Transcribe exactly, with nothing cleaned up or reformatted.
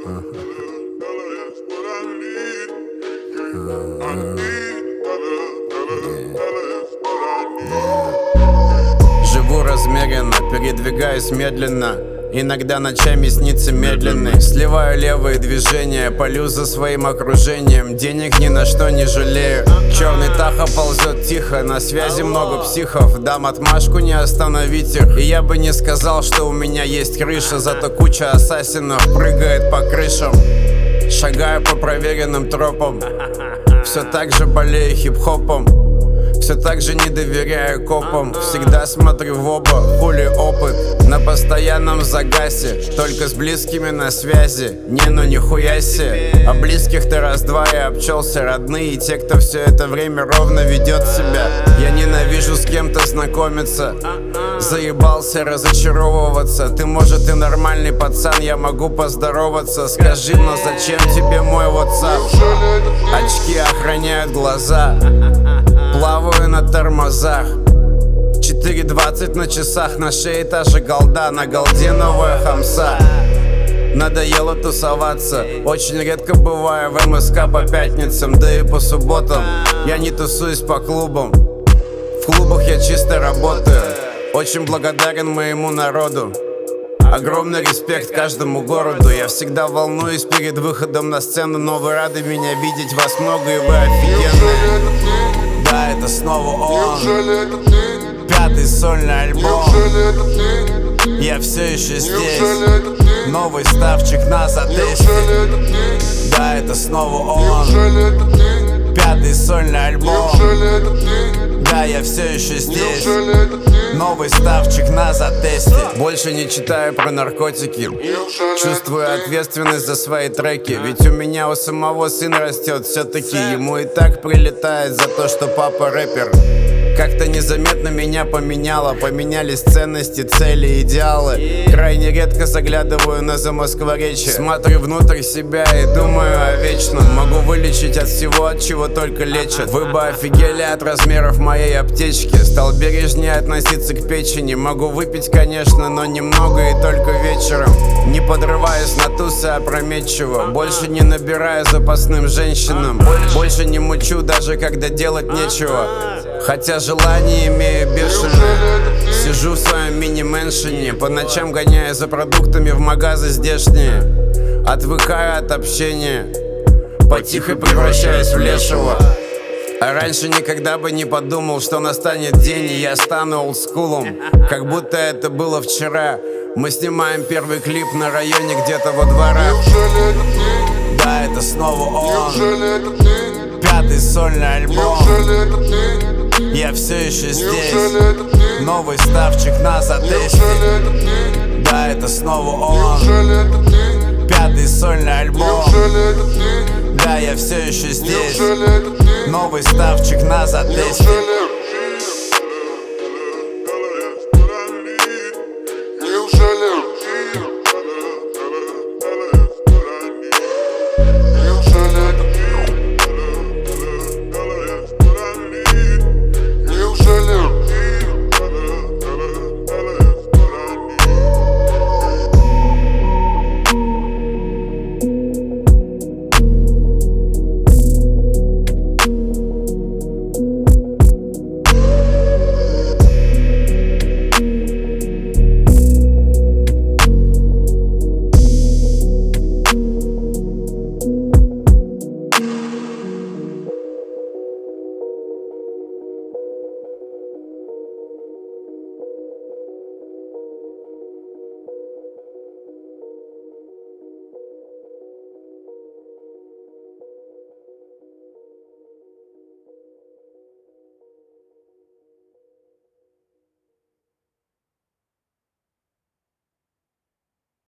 Живу размеренно, передвигаюсь медленно. Иногда ночами снится медленный. Сливаю левые движения, полю за своим окружением. Денег ни на что не жалею. Черный Таха ползет тихо, на связи много психов. Дам отмашку, не остановить их. И я бы не сказал, что у меня есть крыша. Зато куча ассасинов прыгает по крышам. Шагаю по проверенным тропам. Все так же болею хип-хопом. Все так же не доверяю копам. Всегда смотрю в оба, хули опыт на постоянном загасе. Только с близкими на связи. Не, ну нихуя себе. А близких-то раз-два я обчелся. Родные и те, кто все это время ровно ведет себя. Я ненавижу с кем-то знакомиться. Заебался разочаровываться. Ты, может, и нормальный пацан, я могу поздороваться. Скажи, но зачем тебе мой WhatsApp? Очки охраняют глаза. Плаваю на тормозах. четыре двадцать на часах. На шее та же голда, на голде новая хамса. Надоело тусоваться. Очень редко бываю в МСК по пятницам, да и по субботам. Я не тусуюсь по клубам. В клубах я чисто работаю. Очень благодарен моему народу. Огромный респект каждому городу. Я всегда волнуюсь перед выходом на сцену. Но вы рады меня видеть, вас много и вы офигенные. Да, это снова он. Пятый сольный альбом. Я все еще здесь. Новый ставчик на затесте. Да, это снова он. Пятый сольный альбом. Да, я все еще здесь. Новый ставчик на затесте. Больше не читаю про наркотики. Чувствую ответственность за свои треки. Ведь у меня у самого сын растет. Все-таки ему и так прилетает за то, что папа рэпер. Как-то незаметно меня поменяло. Поменялись ценности, цели, идеалы. Крайне редко заглядываю на замоскворечье. Смотрю внутрь себя и думаю о вечном. Могу вылечить от всего, от чего только лечат. Вы бы офигели от размеров моей аптечки. Стал бережнее относиться к печени. Могу выпить, конечно, но немного и только вечером. Не подрываюсь на тусы опрометчиво. Больше не набираю запасным женщинам. Больше не мучу, даже когда делать нечего. Хотя желание имею бешеное. Сижу в своем мини-мэншене. По ночам гоняю за продуктами в магазы здешние. Отвыкаю от общения. Потихо превращаюсь в лешего. А раньше никогда бы не подумал, что настанет день, и я стану олдскулом. Как будто это было вчера. Мы снимаем первый клип на районе где-то во дворах. Да, это снова он. Пятый сольный альбом. Я все еще здесь. Новый ставчик на затесте. Да, это снова он. Пятый сольный альбом. Да, я все еще здесь. Новый ставчик на затесте.